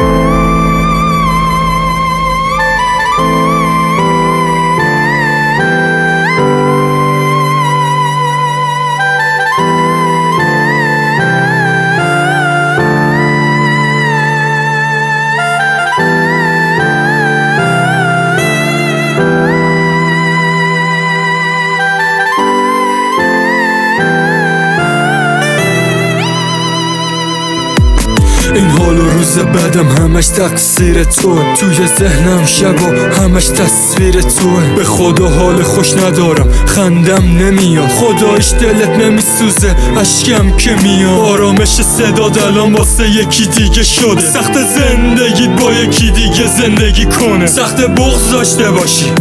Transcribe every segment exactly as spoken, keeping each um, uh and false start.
این حال و روز بعدم همش تقصیر توه، توی ذهنم شبا همش تصویر توه. به خدا حال خوش ندارم، خندم نمیاد، خدایش دلت نمیسوزه اشکم که میاد. آرامش صدا الان واسه یکی دیگه شده، سخت زندگیت با یکی دیگه زندگی کنه. سخت بغض داشته باشی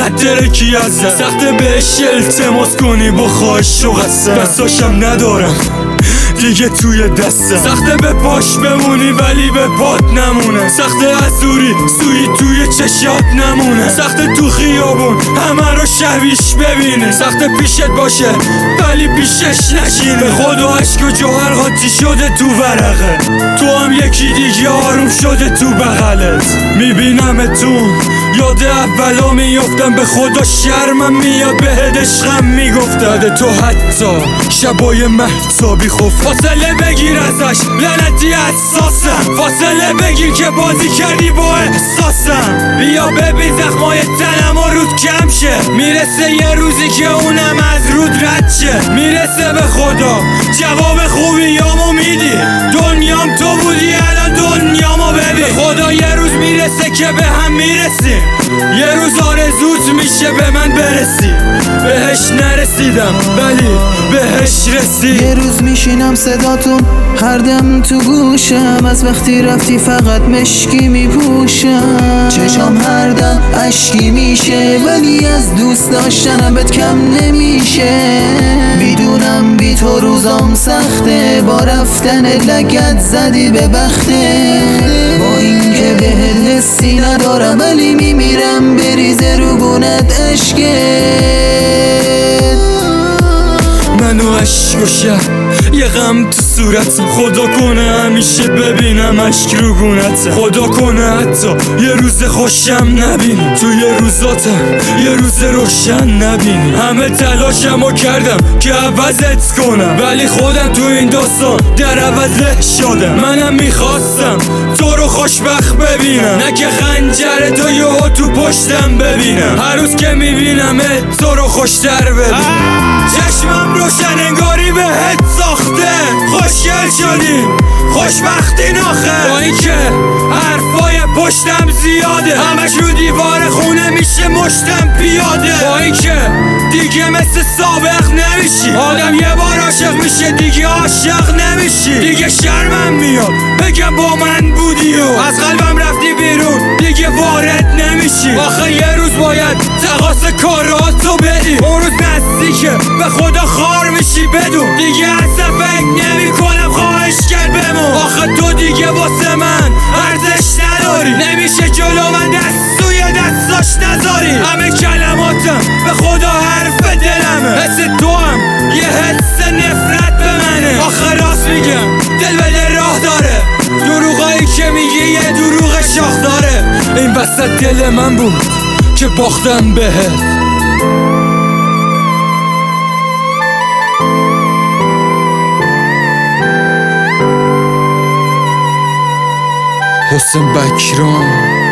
ندرکی ازت، سخت بهش التماس کنی با خواهش و قسم. دستاشم ندارم دیگه توی دستم، سخته به پاش بمونی ولی به پات نمونه. سخته ازوری سوی توی چشات نمونه، سخته تو خیابون همه رو شبیش ببینه. سخته پیشت باشه ولی پیشش نشینه. به خدا عشق و جوهر قاطی شده تو ورقه، تو هم یکی دیگه آروم شده تو بغلت. میبینمتون یاد اولا میافتم، به خدا شرمم میاد بهت عشقم میگفتم. تو حتی شبای مهتابی خوف فاصله بگیر ازش، لعنتی اساسم. فاصله بگیر که بازی کردی با احساسم. بیا ببین زخمای تنم و رود کم شه، میرسه یه روزی که اونم از رود رد شه. میرسه به خدا جواب خوبیامو میدی، دنیام تو بودی الان دنیامو ببین. به خدا یه روز میرسه که به هم میرسیم، یه روز آرزوت میشه به من برسی. بهش نرسیدم ولی بهش رسید. یه روز میشینم صداتون هر دم تو گوشم، از وقتی رفتی فقط مشکی میپوشم. چشام هر دم اشکی میشه ولی از دوست داشتنم بهت کم نمیشه. میدونم بی تو روزام سخته، با رفتن لگت زدی به بخته. با اینکه بهت حسی ندارم ولی میمیرم بریزه رو گونت عشقت. منو عشق و شب یه غم تو صورتم، خدا کنه همیشه ببینم عشق رو گونتم. خدا کنه حتی یه روز خوشم نبینی، تو یه روزاتم یه روز روشن نبینی. همه تلاشمو کردم که عوضت کنم ولی خودم تو این داستان در عوض له شدم. منم میخواستم تو رو خوشبخت ببینم، نه که خنجر تو یهو تو پشتم ببینم. هر روز که میبینمت تو رو خوشتر ببینم. چشمم روشن انگاری بهت ساخته، خوشگل شدیم خوشبختین آخه. با این که حرفای پشتم زیاده، همش رو دیوار خونه میشه مشتم پیاده. با این که دیگه مثل سابق نمیشی، آدم یه بار عاشق میشه دیگه عاشق نمیشی. دیگه شرمم میاد بگم با من بودی و از قلبم رفتی بیرون دیگه وارد نمیشی. آخه یه روز باید تقاص کاراتو بدی، اون روز نزدیکه به خدا خار میشی بدون. دیگه اصلا فکر نمی کنم خواهش کرد بمون. آخه تو دیگه واسه من ارزش نداری، نمیشه جلو من دست توی دستاش نذاری. همه کلماتم به خدا حرف دلمه، حس تو هم یه حس نفرت به منه. آخه راست میگم دل به دل راه داره، دروغایی که میگی یه دروغ شاخ داره. این وسط دل من بود که باختم بهت. حسین بکران